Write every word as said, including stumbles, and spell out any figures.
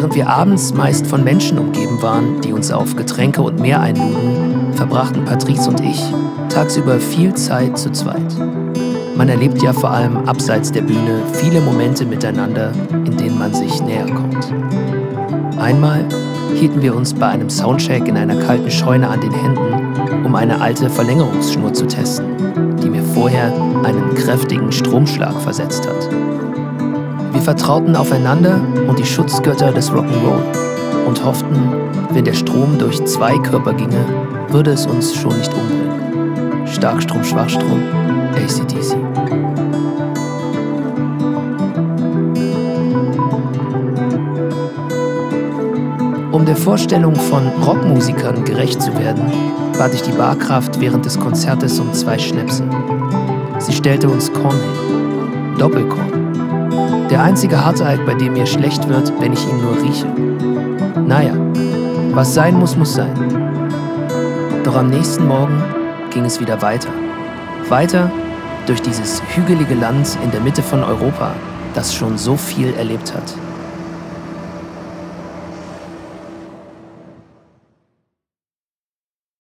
Während wir abends meist von Menschen umgeben waren, die uns auf Getränke und mehr einluden, verbrachten Patrice und ich tagsüber viel Zeit zu zweit. Man erlebt ja vor allem abseits der Bühne viele Momente miteinander, in denen man sich näher kommt. Einmal hielten wir uns bei einem Soundcheck in einer kalten Scheune an den Händen, um eine alte Verlängerungsschnur zu testen, die mir vorher einen kräftigen Stromschlag versetzt hat. Wir vertrauten aufeinander und die Schutzgötter des Rock'n'Roll und hofften, wenn der Strom durch zwei Körper ginge, würde es uns schon nicht umbringen. Starkstrom, Schwachstrom, A C D C. Um der Vorstellung von Rockmusikern gerecht zu werden, bat ich die Barkraft während des Konzertes um zwei Schnäpse. Sie stellte uns Korn hin. Doppelkorn. Der einzige Harteig, bei dem mir schlecht wird, wenn ich ihn nur rieche. Naja, was sein muss, muss sein. Doch am nächsten Morgen ging es wieder weiter. Weiter durch dieses hügelige Land in der Mitte von Europa, das schon so viel erlebt hat.